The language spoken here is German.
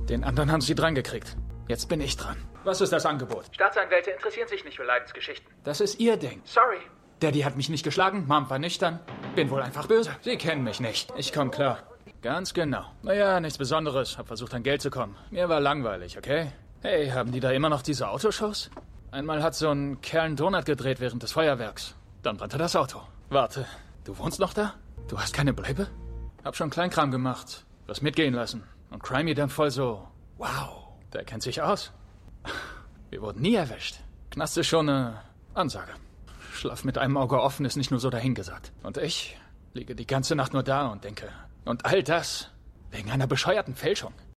Den anderen haben sie dran gekriegt. Jetzt bin ich dran. Was ist das Angebot? Staatsanwälte interessieren sich nicht für Leidensgeschichten. Das ist ihr Ding. Sorry. Daddy hat mich nicht geschlagen, Mom war nüchtern. Bin wohl einfach böse. Sie kennen mich nicht. Ich komme klar. Ganz genau. Naja, nichts Besonderes. Hab versucht, an Geld zu kommen. Mir war langweilig, okay? Hey, haben die da immer noch diese Autoshows? Einmal hat so ein Kerl einen Donut gedreht während des Feuerwerks. Dann brannte das Auto. Warte, du wohnst noch da? Du hast keine Bleibe? Hab schon Kleinkram gemacht. Was mitgehen lassen. Und Crimey dann voll so... Wow, der kennt sich aus. Wir wurden nie erwischt. Knast ist schon eine Ansage. Schlaf mit einem Auge offen ist nicht nur so dahingesagt. Und ich liege die ganze Nacht nur da und denke... Und all das wegen einer bescheuerten Fälschung.